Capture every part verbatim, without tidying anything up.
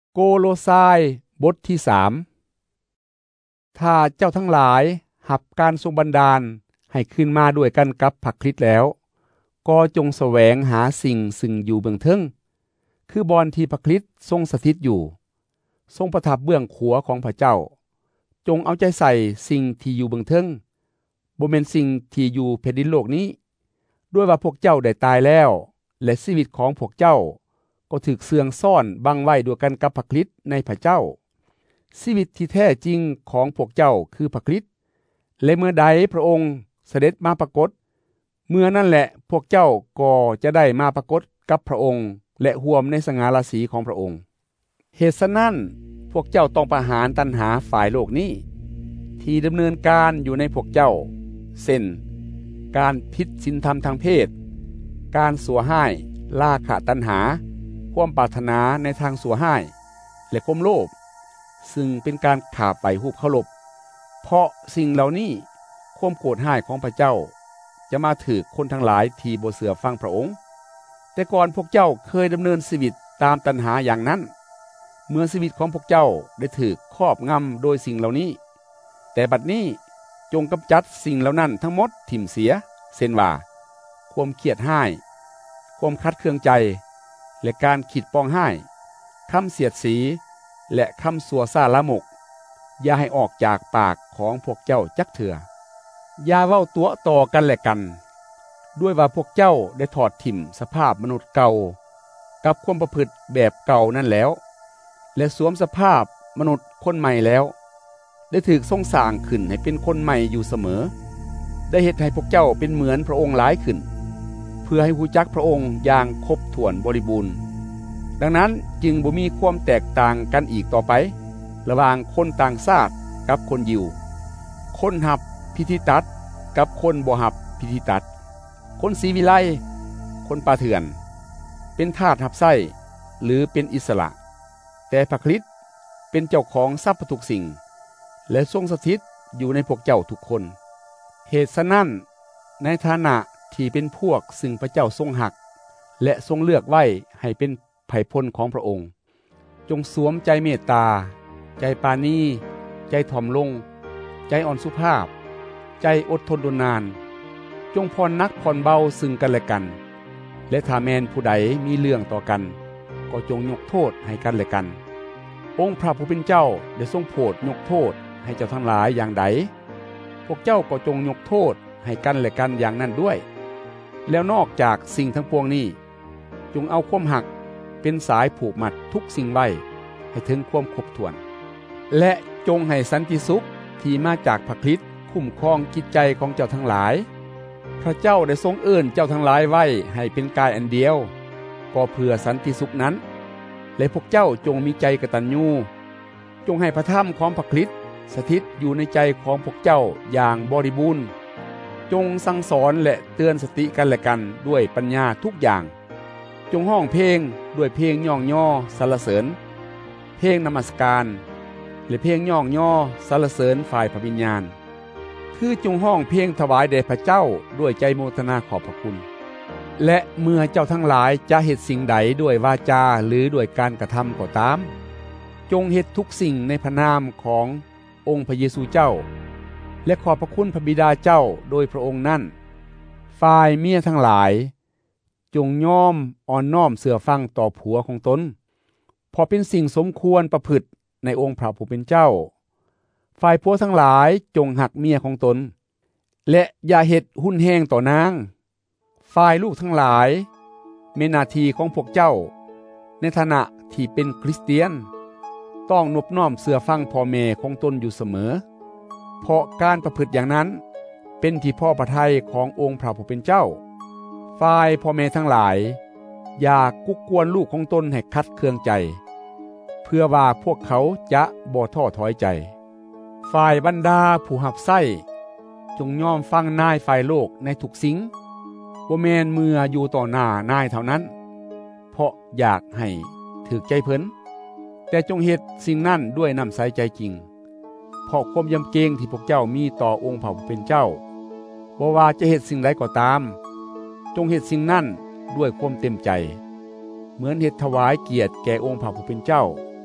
โกโลซายบทที่สามถ้าเจ้าทั้งหลายหับการทรงบันดาลให้ขึ้นมาด้วยกันกับพระคริสต์แล้วก็จงแสวงหาสิ่งซึ่งอยู่เบื้องเทิงคือบอนที่พระคริสต์ทรงสถิตอยู่ทรงประทับเบื้องขวาของพระเจ้าจงเอาใจใส่สิ่งที่อยู่เบื้องเทิงบ่แม่นสิ่งที่อยู่แผ่นดินโลกนี้ด้วยว่าพวกเจ้าได้ตายแล้วและชีวิตของพวกเจ้าก็ถูกเสื่องซ่อนบังไว้ด้วยกันกับพระคริสต์ในพระเจ้าชีวิตที่แท้จริงของพวกเจ้าคือพระคริสต์และเมื่อใดพระองค์เสด็จมาปรากฏเมื่อนั่นแหละพวกเจ้าก็จะได้มาปรากฏกับพระองค์และร่วมในสง่าราศีของพระองค์เหตุฉะนั้นพวกเจ้าต้องประหารตัณหาฝ่ายโลกนี้ที่ดำเนินการอยู่ในพวกเจ้าเช่นการผิดศีลธรรมทางเพศการสัวห้ายราคะตัณหาความปรารถนาในทางสัวห้ายและความโลภซึ่งเป็นการขาไปรูปเคารพเพราะสิ่งเหล่านี้ความโกรธห้ายของพระเจ้าจะมาถึกคนทั้งหลายที่บ่เชื่อฟังพระองค์แต่ก่อนพวกเจ้าเคยดำเนินชีวิตตามตัณหาอย่างนั้นเมื่อชีวิตของพวกเจ้าได้ถูกครอบงำโดยสิ่งเหล่านี้แต่บัดนี้จงกำจัดสิ่งเหล่านั้นทั้งหมดถิ่มเสียเช่นว่าความเครียดห้ายความคัดเคืองใจและการขีดปองห้ายคำเสียดสีและคำสัวซ่าละมกอย่าให้ออกจากปากของพวกเจ้าจักเถื่ออย่าเว้าตัวต่อกันและกันด้วยว่าพวกเจ้าได้ถอดถิ่มสภาพมนุษย์เก่ากับความประพฤติแบบเก่านั่นแล้วและสวมสภาพมนุษย์คนใหม่แล้วได้ถูกทรงสร้างขึ้นให้เป็นคนใหม่อยู่เสมอได้เฮ็ดให้พวกเจ้าเป็นเหมือนพระองค์หลายขึ้นเพื่อให้รู้จักพระองค์อย่างครบถ้วนบริบูรณ์ดังนั้นจึงบ่มีความแตกต่างกันอีกต่อไประหว่างคนต่างชาติกับคนยิวคนหับพิธีตัดกับคนบ่หับพิธีตัดคนศรีวิไลคนป่าเถื่อนเป็นทาสหับไส้หรือเป็นอิสระแต่พระคริสต์เป็นเจ้าของทรัพย์ทุกสิ่งและทรงสถิตอยู่ในพวกเจ้าทุกคนเหตุฉะนั้นในฐานะที่เป็นพวกซึ่งพระเจ้าทรงหักและทรงเลือกไว้ให้เป็นไผพลของพระองค์จงสวมใจเมตตาใจปราณีใจถ่อมลงใจอ่อนสุภาพใจอดทนทนนานจงผ่อนนักผ่อนเบาซึ่งกันและกันและถ้าแม้นผู้ใดมีเรื่องต่อกันก็จงยกโทษให้กันและกันองค์พระผู้เป็นเจ้าได้ทรงโปรดยกโทษให้เจ้าทั้งหลายอย่างใดพวกเจ้าก็จงยกโทษให้กันและกันอย่างนั้นด้วยแล้วนอกจากสิ่งทั้งปวงนี้จงเอาความหักเป็นสายผูกมัดทุกสิ่งไว้ให้ถึงความครบถ้วนและจงให้สันติสุขที่มาจากพระคริสต์คุ้มครองจิตใจของเจ้าทั้งหลายพระเจ้าได้ทรงเอิ้นเจ้าทั้งหลายไว้ให้เป็นกายอันเดียวก็เพื่อสันติสุขนั้นและพวกเจ้าจงมีใจกตัญญูจงให้พระธรรมของพระคริสต์สถิตอยู่ในใจของพวกเจ้าอย่างบริบูรณ์จงสั่งสอนและเตือนสติกันและกันด้วยปัญญาทุกอย่างจงห้องเพลงด้วยเพลงย่องย่อสรรเสริญเพลงนมัสการและเพลงย่องย่อสรรเสริญฝ่ายพระวิญญาณคือจงห้องเพลงถวายแด่พระเจ้าด้วยใจโมทนาขอบพระคุณและเมื่อเจ้าทั้งหลายจะเฮ็ดสิ่งใดด้วยวาจาหรือด้วยการกระทำก็ตามจงเฮ็ดทุกสิ่งในพระนามขององค์พระเยซูเจ้าและขอบพระคุณพระบิดาเจ้าโดยพระองค์นั้นฝ่ายเมียทั้งหลายจงยอมอ่อนน้อมเสื่อฟังต่อผัวของตนเพราะเป็นสิ่งสมควรประพฤติในองค์พระผู้เป็นเจ้าฝ่ายผัวทั้งหลายจงหักเมียของตนและอย่าเฮ็ดหุ่นแห้งต่อนางฝ่ายลูกทั้งหลายเมนหน้าที่ของพวกเจ้าในฐานะที่เป็นคริสเตียนต้องนบน้อมเสื่อฟังพ่อแม่ของตนอยู่เสมอเพราะการประพฤติอย่างนั้นเป็นที่พอพระทัยขององค์พระผู้เป็นเจ้าฝ่ายพ่อแม่ทั้งหลายอย่ากุกกวนลูกของตนให้คัดเคืองใจเพื่อว่าพวกเขาจะบ่ท้อถอยใจฝ่ายบรรดาผู้หับไส้จงยอมฟังนายฝ่ายโลกในทุกสิ่งบ่แม่นเมื่ออยู่ต่อหน้านายเท่านั้นเพราะอยากให้ถูกใจเพิ่นแต่จงเฮ็ดสิ่งนั้นด้วยน้ำใสใจจริงเพราะความยำเกรงที่พวกเจ้ามีต่อองค์พระผู้เป็นเจ้าบ่ว่าจะเฮ็ดสิ่งใดก็ตามจงเฮ็ดสิ่งนั้นด้วยความเต็มใจเหมือนเฮ็ดถวายเกียรติแก่องค์พระผู้เป็นเจ้า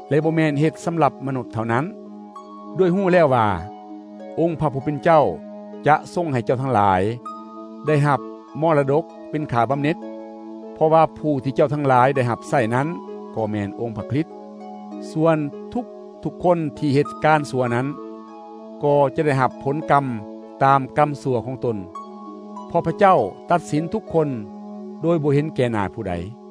และบ่แม่นเฮ็ดสำหรับมนุษย์เท่านั้นด้วยฮู้แล้วว่าองค์พระผู้เป็นเจ้าจะทรงให้เจ้าทั้งหลายได้รับมรดกเป็นขาบำเหน็จเพราะว่าผู้ที่เจ้าทั้งหลายได้รับใช้นั้นก็แม่นองค์พระคริสต์ส่วนทุกทุกคนที่เฮ็ดการชั่วนั้นก็จะได้รับผลกรรมตามกรรมชั่วของตนเพราะพระเจ้าตัดสินทุกคนโดยบ่เห็นแก่หน้าผู้ใด